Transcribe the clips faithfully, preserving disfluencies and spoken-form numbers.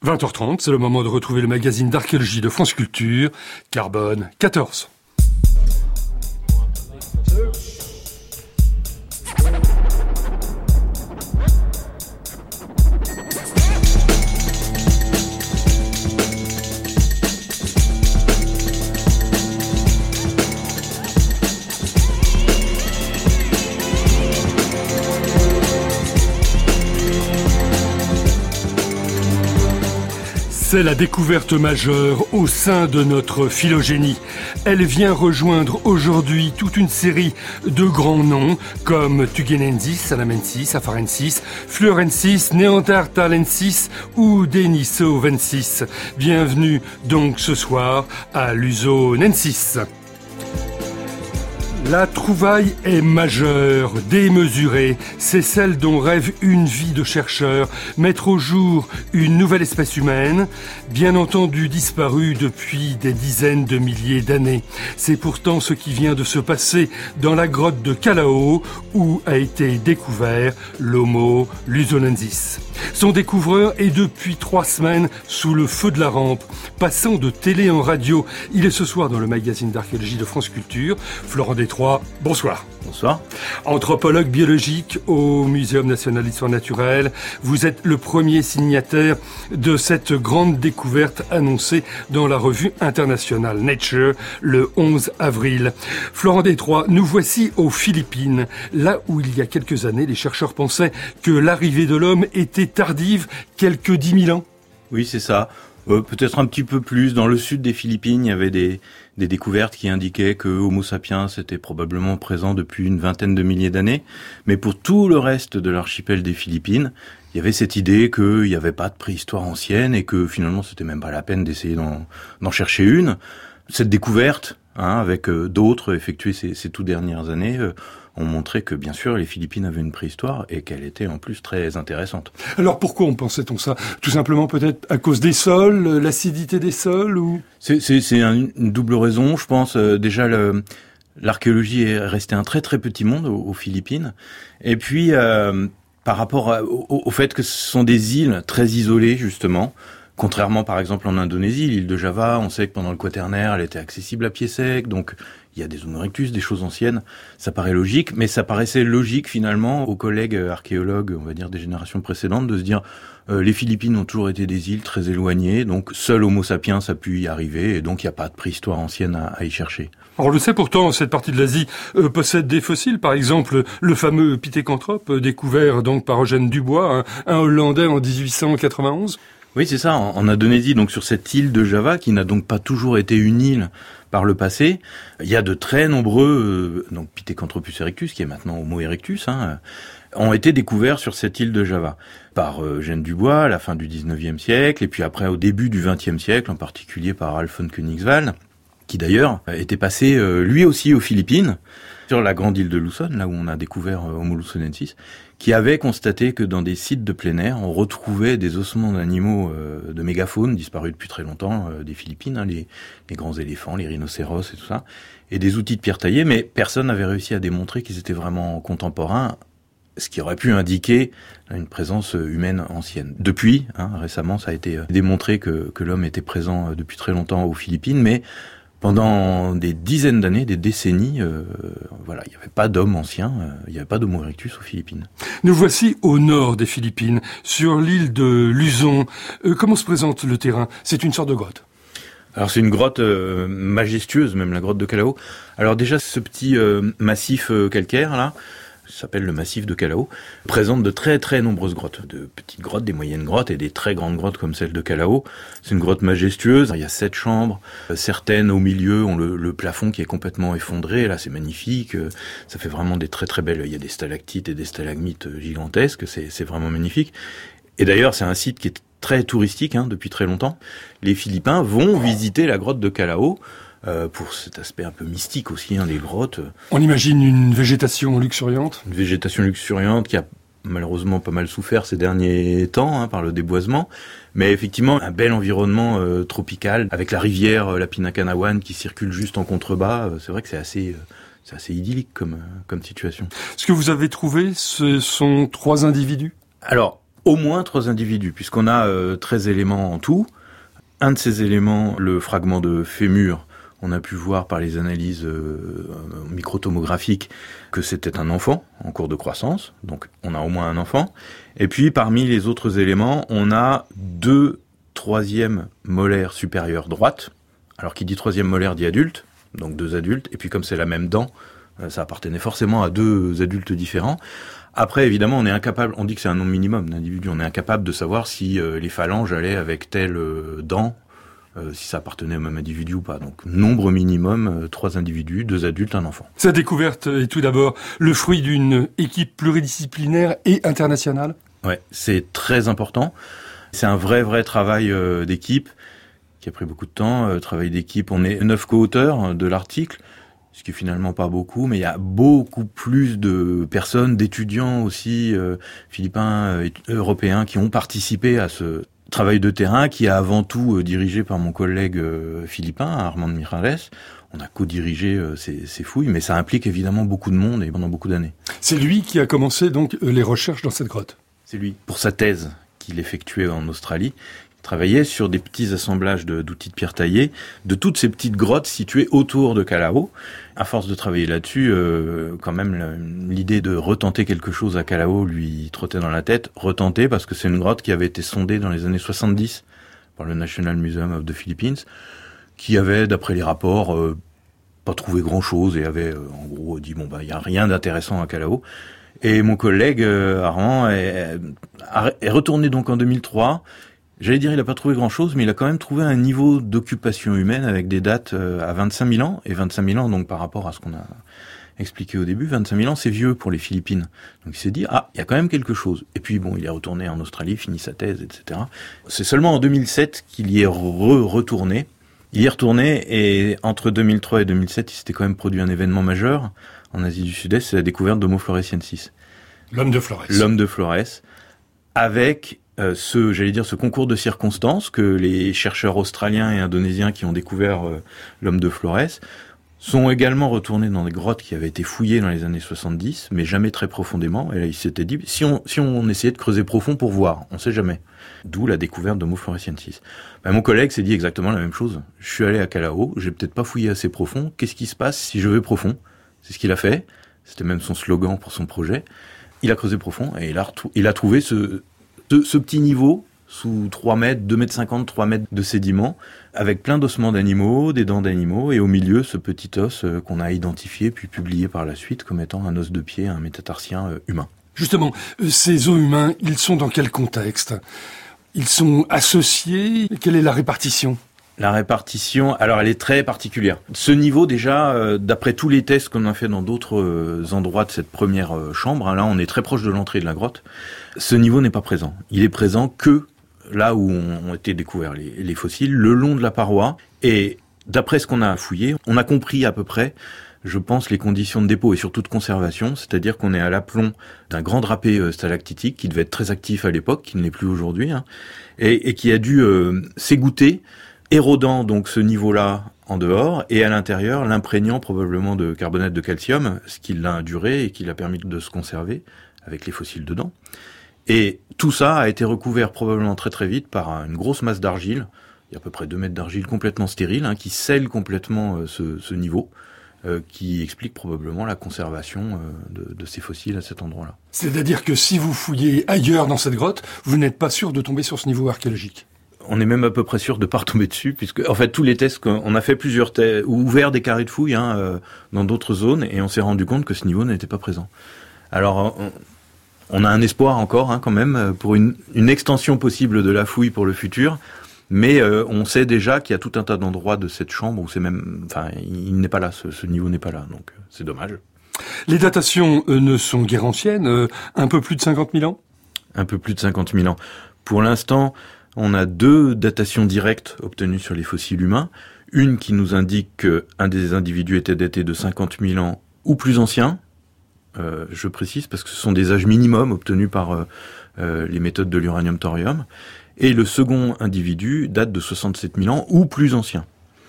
vingt heures trente, c'est le moment de retrouver le magazine d'archéologie de France Culture, Carbone quatorze. C'est la découverte majeure au sein de notre phylogénie. Elle vient rejoindre aujourd'hui toute une série de grands noms comme Tugenensis, Salamensis, Afarensis, Fluorensis, Neanderthalensis ou Denisovensis. Bienvenue donc ce soir à Lusonensis. La trouvaille est majeure, démesurée. C'est celle dont rêve une vie de chercheur. Mettre au jour une nouvelle espèce humaine, bien entendu disparue depuis des dizaines de milliers d'années. C'est pourtant ce qui vient de se passer dans la grotte de Callao, où a été découvert l'Homo lusonensis. Son découvreur est depuis trois semaines sous le feu de la rampe. Passant de télé en radio, il est ce soir dans le magazine d'archéologie de France Culture. Florent Détroit, bonsoir. Bonsoir. Anthropologue biologique au Muséum national d'histoire naturelle, vous êtes le premier signataire de cette grande découverte annoncée dans la revue internationale Nature le onze avril. Florent Détroit, nous voici aux Philippines, là où il y a quelques années, les chercheurs pensaient que l'arrivée de l'homme était tardive, quelques dix mille ans. Oui, c'est ça. Euh, peut-être un petit peu plus. Dans le sud des Philippines, il y avait des, des découvertes qui indiquaient que Homo sapiens était probablement présent depuis une vingtaine de milliers d'années. Mais pour tout le reste de l'archipel des Philippines, il y avait cette idée qu'il n'y avait pas de préhistoire ancienne et que finalement, c'était même pas la peine d'essayer d'en, d'en chercher une. Cette découverte, hein, avec euh, d'autres effectuées ces, ces toutes dernières années, euh, ont montré que, bien sûr, les Philippines avaient une préhistoire et qu'elle était en plus très intéressante. Alors pourquoi on pensait-on ça ? Tout simplement peut-être à cause des sols, l'acidité des sols ou... C'est, c'est, c'est un, une double raison, je pense. Euh, déjà, le, l'archéologie est restée un très très petit monde aux, aux Philippines. Et puis, euh, par rapport à, au, au fait que ce sont des îles très isolées, justement, contrairement par exemple en Indonésie, l'île de Java, on sait que pendant le Quaternaire, elle était accessible à pied sec, donc il y a des Homo erectus, des choses anciennes, ça paraît logique, mais ça paraissait logique finalement aux collègues archéologues, on va dire des générations précédentes, de se dire euh, les Philippines ont toujours été des îles très éloignées, donc seul Homo sapiens a pu y arriver, et donc il n'y a pas de préhistoire ancienne à, à y chercher. On le sait pourtant, cette partie de l'Asie euh, possède des fossiles, par exemple le fameux Pithecanthrope, euh, découvert donc par Eugène Dubois, un, un Hollandais en dix-huit cent quatre-vingt-onze. Oui, c'est ça, en, en Indonésie, donc sur cette île de Java, qui n'a donc pas toujours été une île par le passé, il y a de très nombreux, euh, donc Pithecanthropus erectus, qui est maintenant Homo erectus, hein, euh, ont été découverts sur cette île de Java par euh, Eugène Dubois à la fin du dix-neuvième siècle, et puis après au début du vingtième siècle, en particulier par Alf von Königswald, qui d'ailleurs était passé euh, lui aussi aux Philippines, sur la grande île de Luzon, là où on a découvert euh, Homo lusonensis, qui avait constaté que dans des sites de plein air, on retrouvait des ossements d'animaux euh, de mégafaune disparus depuis très longtemps euh, des Philippines, hein, les, les grands éléphants, les rhinocéros et tout ça, et des outils de pierre taillée, mais personne n'avait réussi à démontrer qu'ils étaient vraiment contemporains, ce qui aurait pu indiquer une présence humaine ancienne. Depuis, hein, récemment, ça a été démontré que, que l'homme était présent depuis très longtemps aux Philippines, mais pendant des dizaines d'années, des décennies, euh, voilà, il n'y avait pas d'homme ancien, euh, il n'y avait pas d'Homo erectus aux Philippines. Nous voici au nord des Philippines, sur l'île de Luzon. Euh, comment se présente le terrain ? C'est une sorte de grotte. Alors c'est une grotte euh, majestueuse, même la grotte de Callao. Alors déjà, ce petit euh, massif euh, calcaire, là, ça s'appelle le massif de Callao, présente de très très nombreuses grottes, de petites grottes, des moyennes grottes et des très grandes grottes comme celle de Callao. C'est une grotte majestueuse, il y a sept chambres, certaines au milieu ont le, le plafond qui est complètement effondré, là c'est magnifique, ça fait vraiment des très très belles, il y a des stalactites et des stalagmites gigantesques, c'est, c'est vraiment magnifique. Et d'ailleurs c'est un site qui est très touristique hein, depuis très longtemps. Les Philippins vont visiter la grotte de Callao, Euh, pour cet aspect un peu mystique aussi, hein, des grottes. On imagine une végétation luxuriante. Une végétation luxuriante qui a malheureusement pas mal souffert ces derniers temps hein, par le déboisement, mais effectivement un bel environnement euh, tropical avec la rivière euh, la Pinakanawan qui circule juste en contrebas. Euh, c'est vrai que c'est assez, euh, c'est assez idyllique comme, euh, comme situation. Ce que vous avez trouvé, ce sont trois individus ? Alors, Au moins trois individus, puisqu'on a euh, treize éléments en tout. Un de ces éléments, le fragment de fémur, on a pu voir par les analyses euh, microtomographiques que c'était un enfant en cours de croissance, donc on a au moins un enfant. Et puis parmi les autres éléments, on a deux troisièmes molaires supérieures droites. Alors qui dit troisième molaire dit adulte, donc deux adultes. Et puis comme c'est la même dent, ça appartenait forcément à deux adultes différents. Après, évidemment, on est incapable, on dit que c'est un nombre minimum d'individus, on est incapable de savoir si euh, les phalanges allaient avec telle euh, dent, euh, si ça appartenait au même individu ou pas. Donc, nombre minimum, euh, trois individus, deux adultes, un enfant. Sa découverte est tout d'abord le fruit d'une équipe pluridisciplinaire et internationale. Ouais, c'est très important. C'est un vrai, vrai travail euh, d'équipe qui a pris beaucoup de temps. Euh, travail d'équipe, on est neuf co-auteurs de l'article. Ce qui est finalement pas beaucoup, mais il y a beaucoup plus de personnes, d'étudiants aussi, euh, philippins, euh, européens, qui ont participé à ce travail de terrain, qui est avant tout euh, dirigé par mon collègue euh, philippin, Armand Mirales. On a co-dirigé euh, ces, ces fouilles, mais ça implique évidemment beaucoup de monde et pendant beaucoup d'années. C'est lui qui a commencé donc les recherches dans cette grotte. C'est lui. Pour sa thèse qu'il effectuait en Australie, travaillait sur des petits assemblages de, d'outils de pierre taillée, de toutes ces petites grottes situées autour de Callao. À force de travailler là-dessus, euh, quand même, la, l'idée de retenter quelque chose à Callao lui trottait dans la tête. Retenter parce que c'est une grotte qui avait été sondée dans les années soixante-dix par le National Museum of the Philippines, qui avait, d'après les rapports, euh, pas trouvé grand-chose et avait, euh, en gros, dit, bon, bah, il y a rien d'intéressant à Callao. Et mon collègue, euh, Armand, est, est retourné donc en deux mille trois. J'allais dire, il n'a pas trouvé grand-chose, mais il a quand même trouvé un niveau d'occupation humaine avec des dates à vingt-cinq mille ans. Et vingt-cinq mille ans, donc par rapport à ce qu'on a expliqué au début, vingt-cinq mille ans, c'est vieux pour les Philippines. Donc il s'est dit, ah, il y a quand même quelque chose. Et puis bon, il est retourné en Australie, fini sa thèse, et cetera. C'est seulement en deux mille sept qu'il y est re-retourné. Il y est retourné, et entre deux mille trois et deux mille sept, il s'était quand même produit un événement majeur en Asie du Sud-Est, c'est la découverte d'Homo floresiensis. L'homme de Flores. L'homme de Flores, avec... Euh, ce, j'allais dire, ce concours de circonstances que les chercheurs australiens et indonésiens qui ont découvert euh, l'homme de Flores sont également retournés dans des grottes qui avaient été fouillées dans les années soixante-dix, mais jamais très profondément. Et là, ils s'étaient dit, si on, si on essayait de creuser profond pour voir, on sait jamais. D'où la découverte d'Homo floresiensis. Ben, mon collègue s'est dit exactement la même chose. Je suis allé à Callao, j'ai peut-être pas fouillé assez profond. Qu'est-ce qui se passe si je vais profond? C'est ce qu'il a fait. C'était même son slogan pour son projet. Il a creusé profond et il a, retrou- il a trouvé ce... Ce, ce petit niveau, sous trois mètres, deux mètres cinquante, trois mètres de sédiments, avec plein d'ossements d'animaux, des dents d'animaux, et au milieu, ce petit os euh, qu'on a identifié, puis publié par la suite comme étant un os de pied, un métatarsien euh, humain. Justement, euh, ces os humains, ils sont dans quel contexte? Ils sont associés? Quelle est la répartition? La répartition, alors elle est très particulière. Ce niveau déjà, euh, d'après tous les tests qu'on a fait dans d'autres euh, endroits de cette première euh, chambre, hein, là on est très proche de l'entrée de la grotte, ce niveau n'est pas présent. Il est présent que là où ont été découverts les, les fossiles, le long de la paroi. Et d'après ce qu'on a fouillé, on a compris à peu près, je pense, les conditions de dépôt et surtout de conservation, c'est-à-dire qu'on est à l'aplomb d'un grand drapé euh, stalactitique qui devait être très actif à l'époque, qui ne l'est plus aujourd'hui, hein, et, et qui a dû euh, s'égoutter, érodant donc ce niveau-là en dehors, et à l'intérieur, l'imprégnant probablement de carbonate de calcium, ce qui l'a induré et qui l'a permis de se conserver avec les fossiles dedans. Et tout ça a été recouvert probablement très très vite par une grosse masse d'argile, il y a à peu près deux mètres d'argile complètement stérile, hein, qui scelle complètement euh, ce, ce niveau, euh, qui explique probablement la conservation euh, de, de ces fossiles à cet endroit-là. C'est-à-dire que si vous fouillez ailleurs dans cette grotte, vous n'êtes pas sûr de tomber sur ce niveau archéologique? On est même à peu près sûr de pas retomber dessus, puisque en fait tous les tests qu'on a fait plusieurs tests, ou ouvert des carrés de fouilles hein, euh, dans d'autres zones, et on s'est rendu compte que ce niveau n'était pas présent. Alors on, on a un espoir encore hein, quand même pour une, une extension possible de la fouille pour le futur, mais euh, on sait déjà qu'il y a tout un tas d'endroits de cette chambre où c'est même, enfin il n'est pas là, ce, ce niveau n'est pas là, donc c'est dommage. Les datations euh, ne sont guère anciennes, euh, un peu plus de cinquante mille ans. Un peu plus de cinquante mille ans. Pour l'instant, on a deux datations directes obtenues sur les fossiles humains. Une qui nous indique qu'un des individus était daté de cinquante mille ans ou plus ancien. Euh, je précise parce que ce sont des âges minimums obtenus par euh, euh, les méthodes de l'uranium-thorium. Et le second individu date de soixante-sept mille ans ou plus ancien.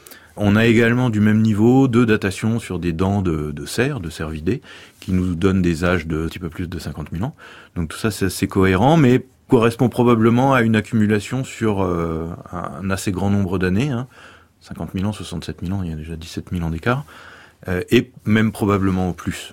On a également du même niveau deux datations sur des dents de, de cerfs, de cervidés, qui nous donnent des âges de un petit peu plus de cinquante mille ans. Donc tout ça c'est assez cohérent, mais correspond probablement à une accumulation sur euh, un assez grand nombre d'années, hein, cinquante mille ans, soixante-sept mille ans, il y a déjà dix-sept mille ans d'écart, euh, et même probablement au plus.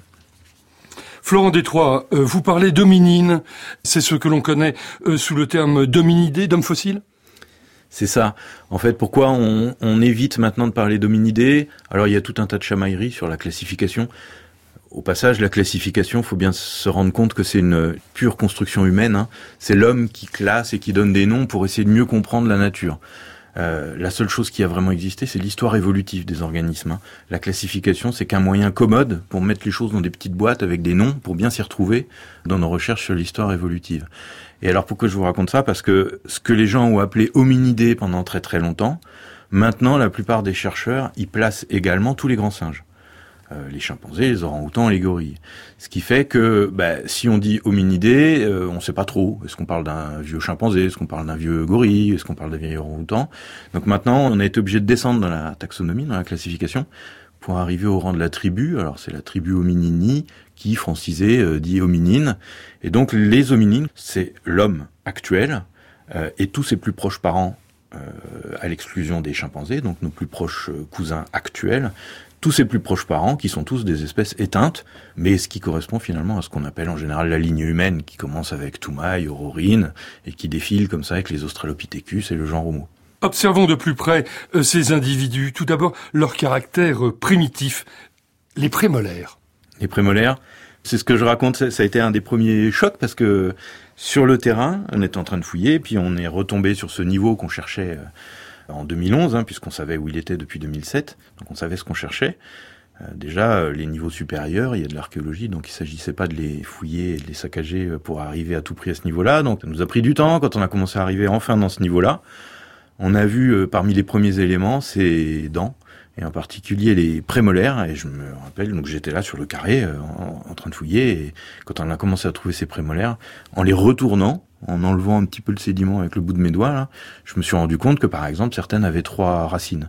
Florent Détroit, euh, vous parlez d'hominines, c'est ce que l'on connaît euh, sous le terme d'hominidés, d'hommes fossiles ? C'est ça. En fait, pourquoi on, on évite maintenant de parler d'hominidés ? Alors, il y a tout un tas de chamailleries sur la classification. Au passage, la classification, faut bien se rendre compte que c'est une pure construction humaine, hein. C'est l'homme qui classe et qui donne des noms pour essayer de mieux comprendre la nature. Euh, la seule chose qui a vraiment existé, c'est l'histoire évolutive des organismes, hein. La classification, c'est qu'un moyen commode pour mettre les choses dans des petites boîtes avec des noms pour bien s'y retrouver dans nos recherches sur l'histoire évolutive. Et alors pourquoi je vous raconte ça ? Parce que ce que les gens ont appelé hominidés pendant très très longtemps, maintenant la plupart des chercheurs y placent également tous les grands singes. Euh, les chimpanzés, les orang-outans, les gorilles. Ce qui fait que bah, si on dit hominidés, euh, on ne sait pas trop. Est-ce qu'on parle d'un vieux chimpanzé ? Est-ce qu'on parle d'un vieux gorille ? Est-ce qu'on parle d'un vieil orang-outan ? Donc maintenant, on a été obligé de descendre dans la taxonomie, dans la classification, pour arriver au rang de la tribu. Alors c'est la tribu hominini qui, francisée, euh, dit hominine. Et donc les hominines, c'est l'homme actuel euh, et tous ses plus proches parents, euh, à l'exclusion des chimpanzés, donc nos plus proches euh, cousins actuels, tous ses plus proches parents, qui sont tous des espèces éteintes, mais ce qui correspond finalement à ce qu'on appelle en général la ligne humaine, qui commence avec Toumaï, Aurorine, et qui défile comme ça avec les Australopithecus et le genre Homo. Observons de plus près euh, ces individus. Tout d'abord, leur caractère euh, primitif, les prémolaires. Les prémolaires, c'est ce que je raconte, ça, ça a été un des premiers chocs, parce que sur le terrain, on était en train de fouiller, puis on est retombé sur ce niveau qu'on cherchait euh, en deux mille onze, hein, puisqu'on savait où il était depuis deux mille sept, donc on savait ce qu'on cherchait. Euh, déjà, euh, les niveaux supérieurs, il y a de l'archéologie, donc il s'agissait pas de les fouiller et de les saccager pour arriver à tout prix à ce niveau-là, donc ça nous a pris du temps. Quand on a commencé à arriver enfin dans ce niveau-là, on a vu euh, parmi les premiers éléments ces dents, et en particulier les prémolaires, et je me rappelle, donc j'étais là sur le carré, euh, en, en train de fouiller, et quand on a commencé à trouver ces prémolaires, en les retournant, en enlevant un petit peu le sédiment avec le bout de mes doigts, là, je me suis rendu compte que, par exemple, certaines avaient trois racines.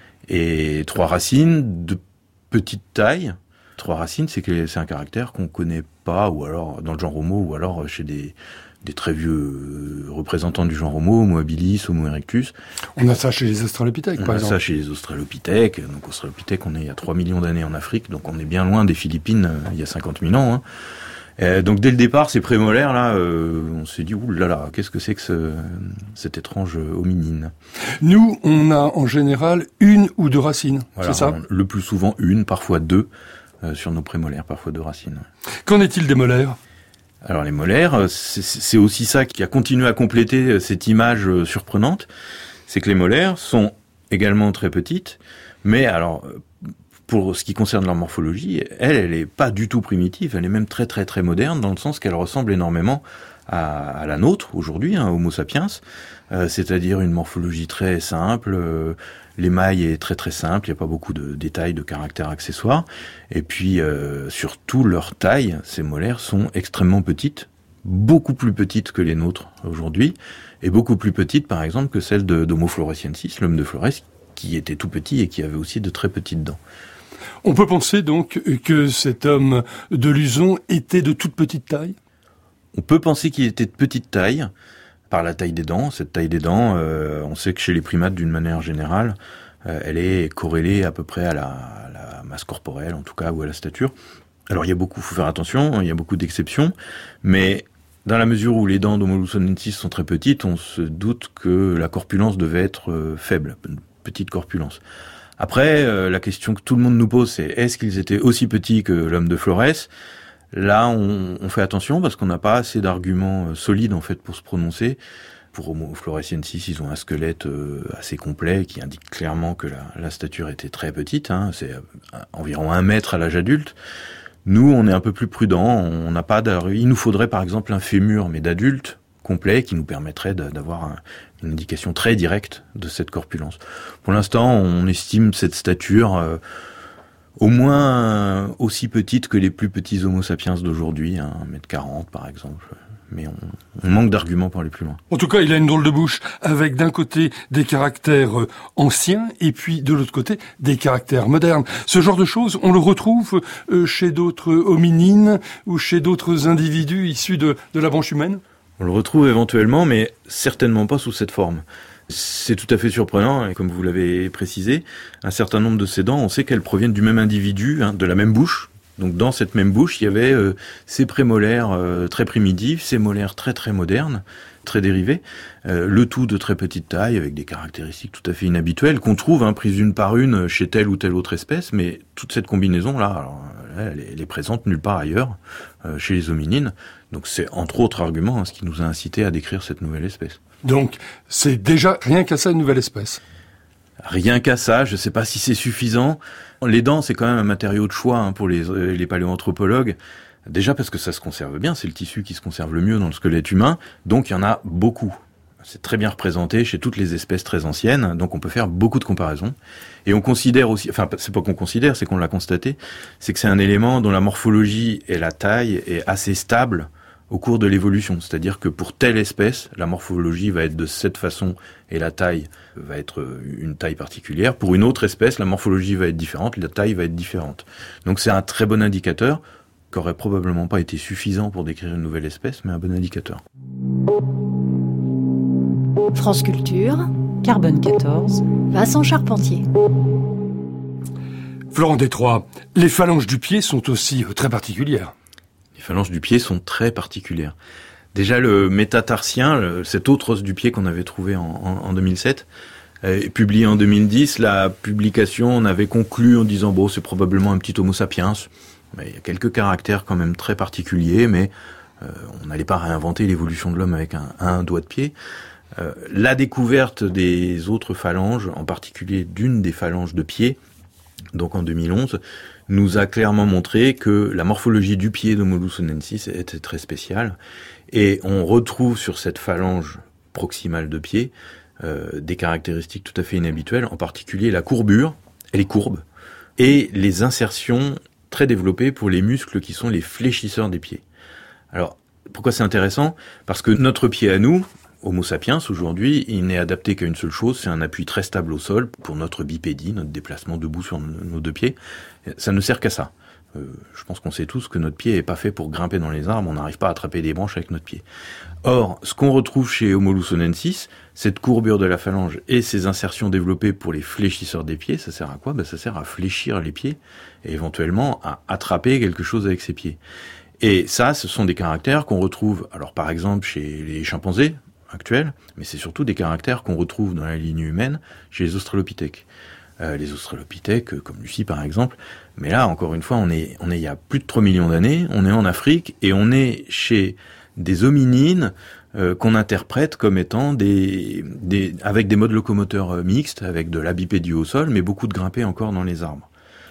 Et trois racines de petite taille. Trois racines, c'est que c'est un caractère qu'on connaît pas, ou alors dans le genre Homo, ou alors chez des, des très vieux représentants du genre Homo, Homo habilis, Homo erectus. On a ça chez les Australopithèques, on par a exemple. ça chez les Australopithèques. Donc Australopithèques, on est il y a trois millions d'années en Afrique, donc on est bien loin des Philippines euh, il y a cinquante mille ans, hein. Euh, donc dès le départ, ces prémolaires là, euh, on s'est dit ouh là là, qu'est-ce que c'est que ce, cette étrange hominine. Nous, on a en général une ou deux racines, voilà, c'est ça on, le plus souvent une, parfois deux, euh, sur nos prémolaires, parfois deux racines. Qu'en est-il des molaires ? Alors les molaires, c'est, c'est aussi ça qui a continué à compléter cette image surprenante, c'est que les molaires sont également très petites, mais alors pour ce qui concerne leur morphologie, elle, elle est pas du tout primitive, elle est même très très très moderne, dans le sens qu'elle ressemble énormément à, à la nôtre aujourd'hui, hein, Homo sapiens, euh, c'est-à-dire une morphologie très simple, euh, l'émail est très très simple, il n'y a pas beaucoup de détails, de caractères accessoires, et puis euh, surtout leur taille, ces molaires sont extrêmement petites, beaucoup plus petites que les nôtres aujourd'hui, et beaucoup plus petites par exemple que celles de, d'Homo floresiensis, l'homme de Flores, qui était tout petit et qui avait aussi de très petites dents. On peut penser donc que cet homme de Luzon était de toute petite taille ? On peut penser qu'il était de petite taille, par la taille des dents. Cette taille des dents, euh, on sait que chez les primates, d'une manière générale, euh, elle est corrélée à peu près à la, à la masse corporelle, en tout cas, ou à la stature. Alors il y a beaucoup, faut faire attention, il y a beaucoup d'exceptions, mais dans la mesure où les dents d'Homo luzonensis sont très petites, on se doute que la corpulence devait être euh, faible, une petite corpulence. Après, euh, la question que tout le monde nous pose, c'est est-ce qu'ils étaient aussi petits que l'homme de Flores ? Là, on, on fait attention parce qu'on n'a pas assez d'arguments euh, solides en fait pour se prononcer. Pour Homo floresiensis, ils ont un squelette euh, assez complet qui indique clairement que la, la stature était très petite, hein, c'est euh, environ un mètre à l'âge adulte. Nous, on est un peu plus prudent, on n'a pas d'arguments. Il nous faudrait par exemple un fémur, mais d'adulte, complet, qui nous permettrait d'avoir un, une indication très directe de cette corpulence. Pour l'instant, on estime cette stature euh, au moins aussi petite que les plus petits Homo sapiens d'aujourd'hui, hein, un mètre quarante par exemple. Mais on, on manque d'arguments pour aller plus loin. En tout cas, il a une drôle de bouche, avec d'un côté des caractères euh, anciens, et puis de l'autre côté des caractères modernes. Ce genre de choses, on le retrouve euh, chez d'autres hominines, ou chez d'autres individus issus de, de la branche humaine ? On le retrouve éventuellement, mais certainement pas sous cette forme. C'est tout à fait surprenant, et comme vous l'avez précisé, un certain nombre de ces dents, on sait qu'elles proviennent du même individu, hein, de la même bouche. Donc dans cette même bouche, il y avait euh, ces prémolaires euh, très primitifs, ces molaires très très modernes, très dérivés, euh, le tout de très petite taille, avec des caractéristiques tout à fait inhabituelles, qu'on trouve hein, prises une par une chez telle ou telle autre espèce, mais toute cette combinaison-là, alors, elle, est, elle est présente nulle part ailleurs, euh, chez les hominines. Donc c'est entre autres arguments hein, ce qui nous a incité à décrire cette nouvelle espèce. Donc c'est déjà rien qu'à ça une nouvelle espèce. Rien qu'à ça, je ne sais pas si c'est suffisant. Les dents, c'est quand même un matériau de choix hein, pour les, les paléoanthropologues. Déjà parce que ça se conserve bien, c'est le tissu qui se conserve le mieux dans le squelette humain, donc il y en a beaucoup. C'est très bien représenté chez toutes les espèces très anciennes, donc on peut faire beaucoup de comparaisons. Et on considère aussi, enfin c'est pas qu'on considère, c'est qu'on l'a constaté, c'est que c'est un élément dont la morphologie et la taille est assez stable au cours de l'évolution. C'est-à-dire que pour telle espèce, la morphologie va être de cette façon et la taille va être une taille particulière. Pour une autre espèce, la morphologie va être différente, la taille va être différente. Donc c'est un très bon indicateur, qui aurait probablement pas été suffisant pour décrire une nouvelle espèce, mais un bon indicateur. France Culture, Carbone quatorze, Vincent Charpentier. Florent Détroit, les phalanges du pied sont aussi très particulières. Les phalanges du pied sont très particulières. Déjà, le métatarsien, le, cet autre os du pied qu'on avait trouvé en, en, en deux mille sept, euh, publié en deux mille dix, la publication, on avait conclu en disant, bon, c'est probablement un petit Homo sapiens. Mais il y a quelques caractères quand même très particuliers, mais euh, on n'allait pas réinventer l'évolution de l'homme avec un, un doigt de pied. Euh, la découverte des autres phalanges, en particulier d'une des phalanges de pied, donc en deux mille onze, nous a clairement montré que la morphologie du pied d'Homo lusonensis était très spéciale. Et on retrouve sur cette phalange proximale de pied euh, des caractéristiques tout à fait inhabituelles, en particulier la courbure, elle est courbe, et les insertions très développées pour les muscles qui sont les fléchisseurs des pieds. Alors, pourquoi c'est intéressant ? Parce que notre pied à nous, Homo sapiens, aujourd'hui, il n'est adapté qu'à une seule chose, c'est un appui très stable au sol pour notre bipédie, notre déplacement debout sur nos deux pieds. Ça ne sert qu'à ça. Euh, je pense qu'on sait tous que notre pied est pas fait pour grimper dans les arbres, on n'arrive pas à attraper des branches avec notre pied. Or, ce qu'on retrouve chez Homo lusonensis, cette courbure de la phalange et ces insertions développées pour les fléchisseurs des pieds, ça sert à quoi ? Ben, ça sert à fléchir les pieds et éventuellement à attraper quelque chose avec ses pieds. Et ça, ce sont des caractères qu'on retrouve, alors par exemple chez les chimpanzés actuels, mais c'est surtout des caractères qu'on retrouve dans la lignée humaine chez les australopithèques. Euh, les australopithèques, comme Lucie par exemple, mais là, encore une fois, on est, on est il y a plus de trois millions d'années, on est en Afrique, et on est chez des hominines euh, qu'on interprète comme étant des, des, avec des modes locomoteurs euh, mixtes, avec de la bipédie au sol, mais beaucoup de grimpés encore dans les arbres.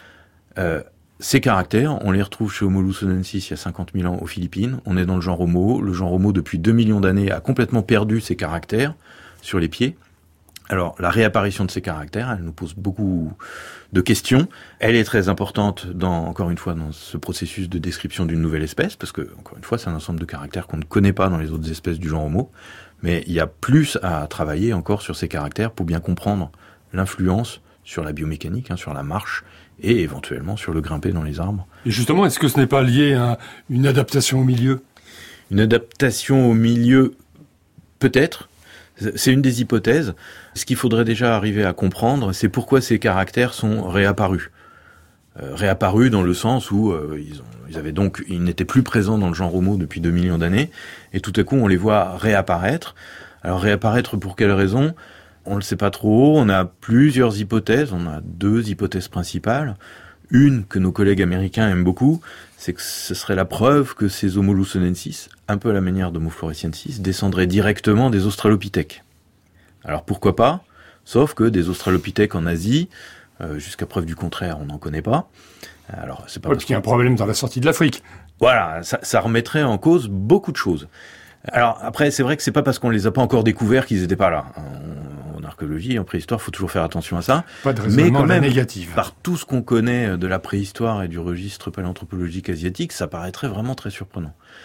Euh, ces caractères, on les retrouve chez Homo lusonensis il y a cinquante mille ans aux Philippines, on est dans le genre Homo, le genre Homo depuis deux millions d'années a complètement perdu ses caractères sur les pieds. Alors, la réapparition de ces caractères, elle nous pose beaucoup de questions. Elle est très importante, dans, encore une fois, dans ce processus de description d'une nouvelle espèce, parce que, encore une fois, c'est un ensemble de caractères qu'on ne connaît pas dans les autres espèces du genre Homo. Mais il y a plus à travailler encore sur ces caractères pour bien comprendre l'influence sur la biomécanique, hein, sur la marche, et éventuellement sur le grimper dans les arbres. Et justement, est-ce que ce n'est pas lié à une adaptation au milieu ? Une adaptation au milieu, peut-être. C'est une des hypothèses. Ce qu'il faudrait déjà arriver à comprendre, c'est pourquoi ces caractères sont réapparus. Euh, réapparus dans le sens où euh, ils, ont, ils avaient donc, ils n'étaient plus présents dans le genre Homo depuis deux millions d'années, et tout à coup on les voit réapparaître. Alors réapparaître pour quelles raisons ? On le sait pas trop. On a plusieurs hypothèses. On a deux hypothèses principales. Une que nos collègues américains aiment beaucoup, c'est que ce serait la preuve que ces Homo lusonensis, un peu à la manière d'Homo floresiensis, descendraient directement des australopithèques. Alors pourquoi pas ? Sauf que des australopithèques en Asie, euh, jusqu'à preuve du contraire, on n'en connaît pas. Alors c'est pas ouais, parce qu'il y a un problème dans la sortie de l'Afrique. Voilà, ça, ça remettrait en cause beaucoup de choses. Alors après, c'est vrai que c'est pas parce qu'on les a pas encore découverts qu'ils étaient pas là. En, en archéologie, en préhistoire, faut toujours faire attention à ça. Pas de raisonnement mais quand même, négatif. Par tout ce qu'on connaît de la préhistoire et du registre paléanthropologique asiatique, ça paraîtrait vraiment très surprenant.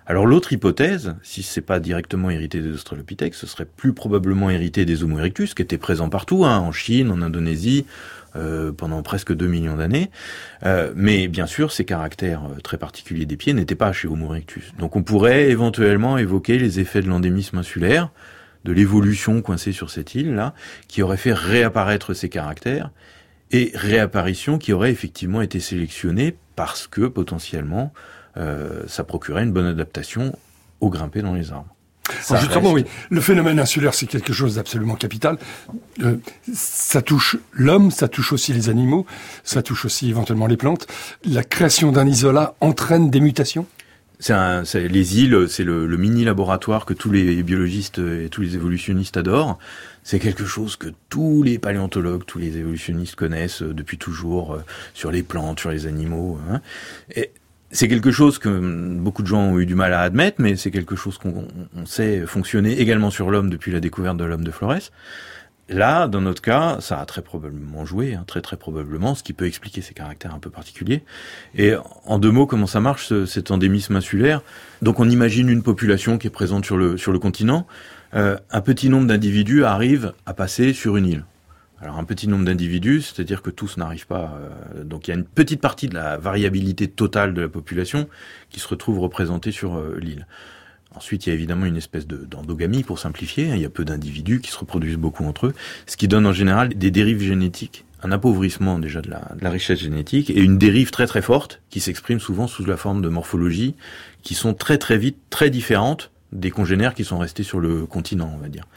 Alors l'autre hypothèse, si c'est pas directement hérité des Australopithèques, ce serait plus probablement hérité des Homo erectus, qui étaient présents partout, hein, en Chine, en Indonésie, euh, pendant presque deux millions d'années. Euh, mais bien sûr, ces caractères très particuliers des pieds n'étaient pas chez Homo erectus. Donc on pourrait éventuellement évoquer les effets de l'endémisme insulaire, de l'évolution coincée sur cette île-là, qui aurait fait réapparaître ces caractères, et réapparition qui aurait effectivement été sélectionnée parce que, potentiellement, euh, ça procurait une bonne adaptation au grimper dans les arbres. Alors justement, reste... oui, le phénomène insulaire, c'est quelque chose d'absolument capital. Euh, ça touche l'homme, ça touche aussi les animaux, ça touche aussi éventuellement les plantes. La création d'un isolat entraîne des mutations ? C'est un, c'est, les îles, c'est le, le mini-laboratoire que tous les biologistes et tous les évolutionnistes adorent. C'est quelque chose que tous les paléontologues, tous les évolutionnistes connaissent depuis toujours, euh, sur les plantes, sur les animaux. Hein. Et c'est quelque chose que beaucoup de gens ont eu du mal à admettre, mais c'est quelque chose qu'on on sait fonctionner également sur l'homme depuis la découverte de l'homme de Flores. Là, dans notre cas, ça a très probablement joué, hein, très très probablement, ce qui peut expliquer ces caractères un peu particuliers. Et en deux mots, comment ça marche, ce, cet endémisme insulaire ? Donc on imagine une population qui est présente sur le, sur le continent. Euh, un petit nombre d'individus arrivent à passer sur une île. Alors un petit nombre d'individus, c'est-à-dire que tous n'arrivent pas... Euh, donc il y a une petite partie de la variabilité totale de la population qui se retrouve représentée sur euh, l'île. Ensuite, il y a évidemment une espèce de, d'endogamie, pour simplifier. Il y a peu d'individus qui se reproduisent beaucoup entre eux, ce qui donne en général des dérives génétiques, un appauvrissement déjà de la, de la richesse génétique, et une dérive très très forte qui s'exprime souvent sous la forme de morphologies qui sont très très vite très différentes des congénères qui sont restés sur le continent, on va dire.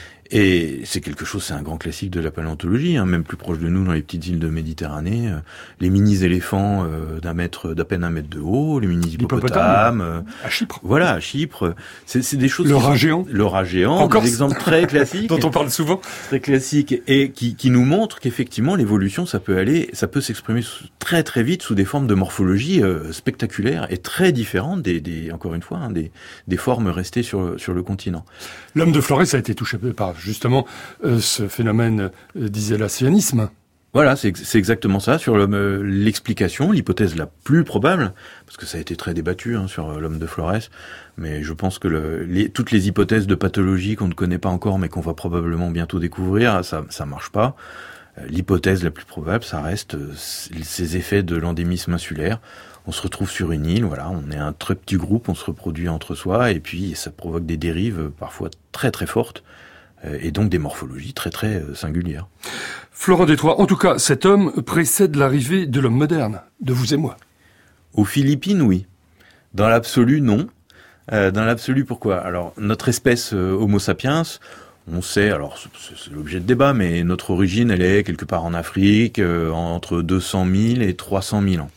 Et c'est quelque chose, c'est un grand classique de la paléontologie, hein, même plus proche de nous dans les petites îles de Méditerranée, euh, les mini-éléphants euh, d'un mètre, d'à peine un mètre de haut, les mini-hippopotames, euh, à Chypre. Voilà, à Chypre. C'est, c'est des choses. Le rat géant. Le rat géant, des exemples très classiques, dont on parle souvent, très classiques, et qui, qui nous montrent qu'effectivement l'évolution, ça peut aller, ça peut s'exprimer très très vite sous des formes de morphologie euh, spectaculaires et très différentes des, des encore une fois, hein, des, des formes restées sur sur le continent. L'homme de Flores a été touché par justement euh, ce phénomène euh, d'isolationnisme. Voilà, c'est, c'est exactement ça. Sur l'homme, euh, l'explication, l'hypothèse la plus probable, parce que ça a été très débattu hein, sur euh, l'homme de Flores, mais je pense que le, les, toutes les hypothèses de pathologie qu'on ne connaît pas encore, mais qu'on va probablement bientôt découvrir, ça, ça marche pas. Euh, l'hypothèse la plus probable, ça reste euh, ces effets de l'endémisme insulaire. On se retrouve sur une île, voilà, on est un très petit groupe, on se reproduit entre soi, et puis ça provoque des dérives euh, parfois très très fortes, euh, et donc des morphologies très très euh, singulières. Florent Détroit, en tout cas, cet homme précède l'arrivée de l'homme moderne, de vous et moi. Aux Philippines, oui. Dans l'absolu, non. Euh, dans l'absolu, pourquoi ? Alors, notre espèce euh, Homo sapiens, on sait, alors c'est, c'est l'objet de débat, mais notre origine, elle est quelque part en Afrique, euh, entre deux cent mille et trois cent mille ans.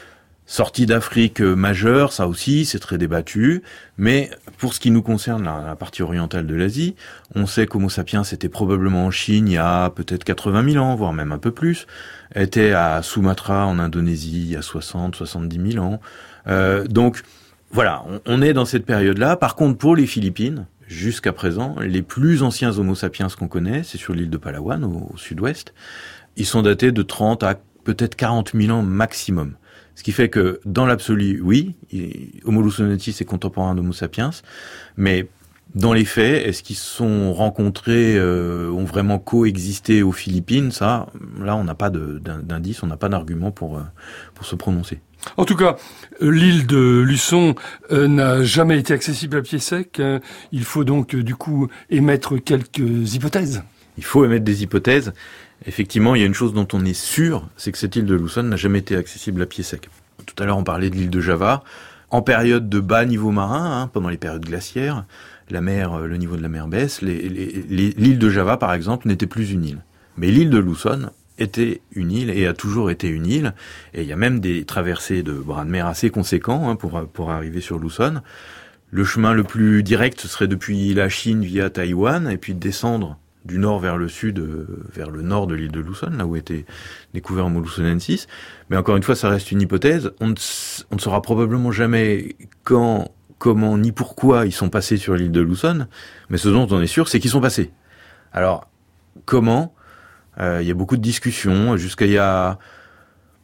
Sortie d'Afrique majeure, ça aussi, c'est très débattu. Mais pour ce qui nous concerne, la, la partie orientale de l'Asie, on sait qu'Homo sapiens était probablement en Chine il y a peut-être quatre-vingt mille ans, voire même un peu plus. Était à Sumatra, en Indonésie, il y a soixante, soixante-dix mille ans. Euh, donc, voilà, on, on est dans cette période-là. Par contre, pour les Philippines, jusqu'à présent, les plus anciens Homo sapiens qu'on connaît, c'est sur l'île de Palawan, au, au sud-ouest. Ils sont datés de trente à peut-être quarante mille ans maximum. Ce qui fait que, dans l'absolu, oui, Homo lusonensis est contemporain d'Homo sapiens, mais dans les faits, est-ce qu'ils se sont rencontrés, euh, ont vraiment coexisté aux Philippines ? Ça, là, on n'a pas de, d'indice, on n'a pas d'argument pour, pour se prononcer. En tout cas, l'île de Luçon euh, n'a jamais été accessible à pied sec. Euh, il faut donc, euh, du coup, émettre quelques hypothèses. Il faut émettre des hypothèses. Effectivement, il y a une chose dont on est sûr, c'est que cette île de Luzon n'a jamais été accessible à pied sec. Tout à l'heure, on parlait de l'île de Java. En période de bas niveau marin, hein, pendant les périodes glaciaires, la mer, le niveau de la mer baisse. Les, les, les, l'île de Java, par exemple, n'était plus une île. Mais l'île de Luzon était une île et a toujours été une île. Et il y a même des traversées de bras de mer assez conséquents hein, pour, pour arriver sur Luzon. Le chemin le plus direct, ce serait depuis la Chine via Taïwan et puis descendre du nord vers le sud, vers le nord de l'île de Luzon, là où était découvert Homo lusonensis. Mais encore une fois, ça reste une hypothèse. On ne, on ne saura probablement jamais quand, comment, ni pourquoi ils sont passés sur l'île de Luzon. Mais ce dont on est sûr, c'est qu'ils sont passés. Alors, comment ? Euh, il y a beaucoup de discussions. Jusqu'à il y a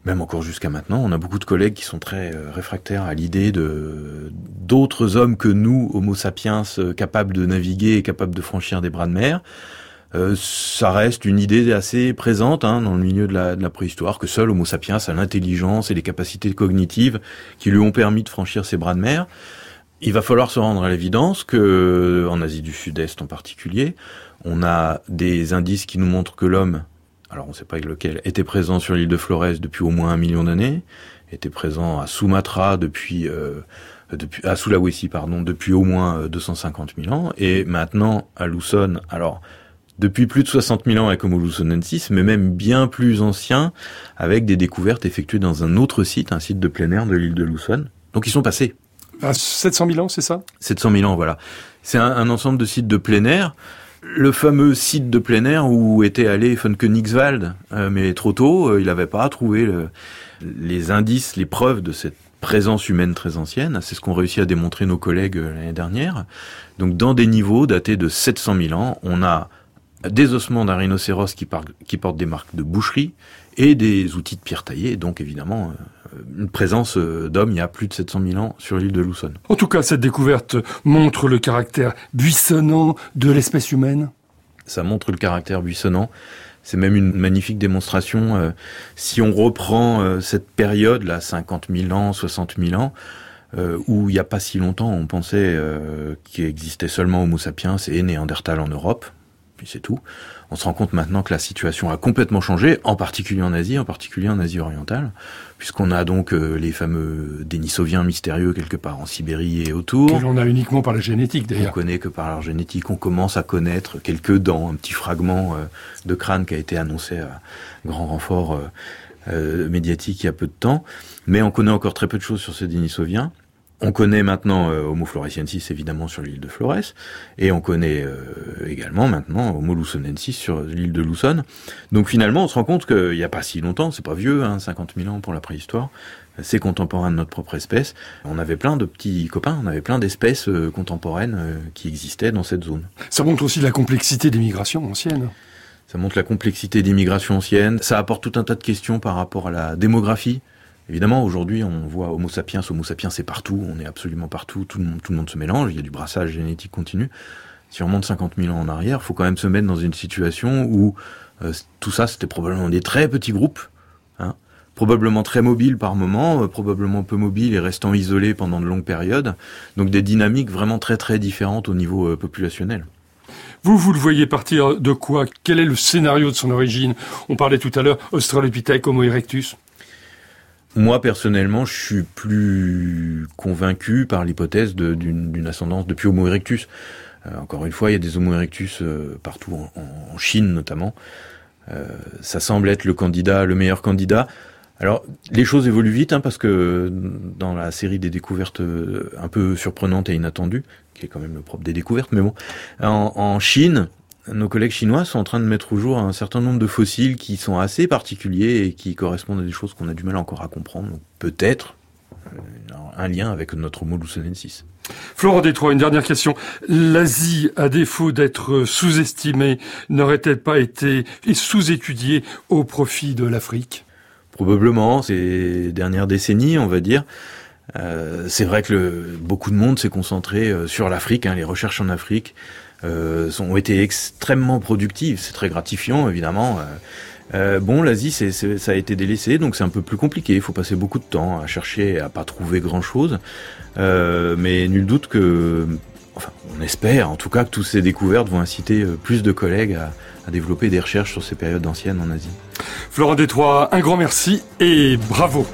même encore jusqu'à maintenant, on a beaucoup de collègues qui sont très euh, réfractaires à l'idée de d'autres hommes que nous, Homo sapiens, euh, capables de naviguer et capables de franchir des bras de mer. Euh, ça reste une idée assez présente hein, dans le milieu de la, de la préhistoire, que seul Homo sapiens a l'intelligence et les capacités cognitives qui lui ont permis de franchir ces bras de mer. Il va falloir se rendre à l'évidence que, en Asie du Sud-Est en particulier, on a des indices qui nous montrent que l'homme, alors on ne sait pas lequel, était présent sur l'île de Flores depuis au moins un million d'années, était présent à Sumatra depuis, euh, depuis à Sulawesi pardon, depuis au moins deux cent cinquante mille ans, et maintenant à Luzon, alors depuis plus de soixante mille ans avec Homo luzonensis, mais même bien plus ancien, avec des découvertes effectuées dans un autre site, un site de plein air de l'île de Luzon. Donc ils sont passés. À sept cent mille ans, c'est ça ? sept cent mille ans, voilà. C'est un, un ensemble de sites de plein air. Le fameux site de plein air où était allé von Königswald, euh, mais trop tôt, euh, il n'avait pas trouvé le, les indices, les preuves de cette présence humaine très ancienne. C'est ce qu'ont réussi à démontrer nos collègues euh, l'année dernière. Donc dans des niveaux datés de sept cent mille ans, on a des ossements d'un rhinocéros qui, par, qui portent des marques de boucherie et des outils de pierre taillée, donc évidemment euh, une présence euh, d'hommes il y a plus de sept cent mille ans sur l'île de Luzon. En tout cas, cette découverte montre le caractère buissonnant de l'espèce humaine. Ça montre le caractère buissonnant. C'est même une magnifique démonstration. Euh, si on reprend euh, cette période-là, cinquante mille ans, soixante mille ans, euh, où il n'y a pas si longtemps, on pensait euh, qu'il existait seulement Homo sapiens et Néandertal en Europe, puis c'est tout. On se rend compte maintenant que la situation a complètement changé, en particulier en Asie, en particulier en Asie orientale, puisqu'on a donc euh, les fameux Denisoviens mystérieux quelque part en Sibérie et autour. Que l'on a uniquement par la génétique d'ailleurs. On connaît que par la génétique, on commence à connaître quelques dents, un petit fragment euh, de crâne qui a été annoncé à grand renfort euh, euh, médiatique il y a peu de temps, mais on connaît encore très peu de choses sur ces Denisoviens. On connaît maintenant euh, Homo floresiensis évidemment sur l'île de Flores, et on connaît euh, également maintenant Homo luzonensis sur l'île de Luzon. Donc finalement, on se rend compte qu'il n'y a pas si longtemps, c'est pas vieux, hein, cinquante mille ans pour la préhistoire, c'est contemporain de notre propre espèce. On avait plein de petits copains, on avait plein d'espèces euh, contemporaines euh, qui existaient dans cette zone. Ça montre aussi la complexité des migrations anciennes. Ça montre la complexité des migrations anciennes, ça apporte tout un tas de questions par rapport à la démographie. Évidemment, aujourd'hui, on voit Homo sapiens, Homo sapiens, c'est partout, on est absolument partout, tout le monde, tout le monde se mélange, il y a du brassage génétique continu. Si on remonte cinquante mille ans en arrière, il faut quand même se mettre dans une situation où euh, tout ça, c'était probablement des très petits groupes, hein, probablement très mobiles par moment, euh, probablement peu mobiles et restant isolés pendant de longues périodes, donc des dynamiques vraiment très très différentes au niveau euh, populationnel. Vous, vous le voyez partir de quoi ? Quel est le scénario de son origine ? On parlait tout à l'heure Australopithèque, Homo erectus. Moi, personnellement, je suis plus convaincu par l'hypothèse de, d'une, d'une ascendance depuis Homo erectus. Euh, encore une fois, il y a des Homo erectus euh, partout, en, en Chine notamment. Euh, ça semble être le candidat, le meilleur candidat. Alors, les choses évoluent vite, hein, parce que dans la série des découvertes un peu surprenantes et inattendues, qui est quand même le propre des découvertes, mais bon, en, en Chine, nos collègues chinois sont en train de mettre au jour un certain nombre de fossiles qui sont assez particuliers et qui correspondent à des choses qu'on a du mal encore à comprendre. Donc, peut-être un lien avec notre Homo luzonensis. Florent Détroit, une dernière question. L'Asie, à défaut d'être sous-estimée, n'aurait-elle pas été sous-étudiée au profit de l'Afrique ? Probablement, ces dernières décennies, on va dire. Euh, c'est vrai que le, beaucoup de monde s'est concentré sur l'Afrique, hein, les recherches en Afrique. Euh, ont été extrêmement productives, c'est très gratifiant évidemment. Euh, euh, bon, l'Asie, c'est, c'est, ça a été délaissé, donc c'est un peu plus compliqué. Il faut passer beaucoup de temps à chercher, à pas trouver grand-chose. Euh, mais nul doute que, enfin, on espère en tout cas que toutes ces découvertes vont inciter plus de collègues à, à développer des recherches sur ces périodes anciennes en Asie. Florent Détroit, un grand merci et bravo.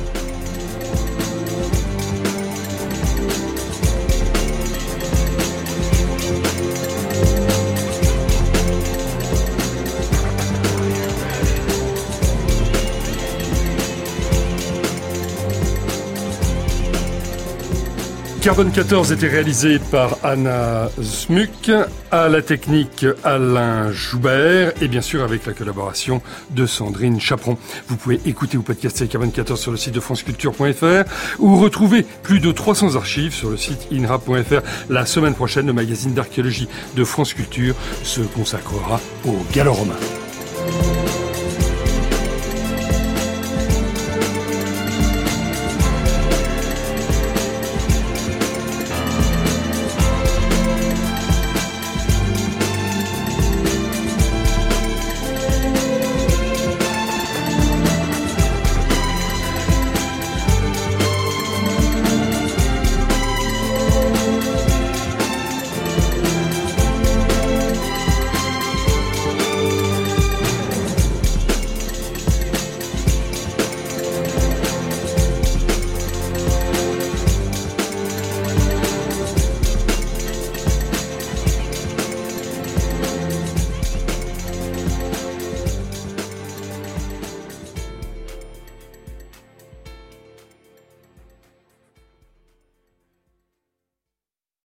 Carbone quatorze était réalisé par Anna Smuk, à la technique Alain Joubert et bien sûr avec la collaboration de Sandrine Chaperon. Vous pouvez écouter ou podcaster Carbone quatorze sur le site de franceculture point f r ou retrouver plus de trois cents archives sur le site inra point f r. La semaine prochaine, le magazine d'archéologie de France Culture se consacrera aux Gallo-Romains.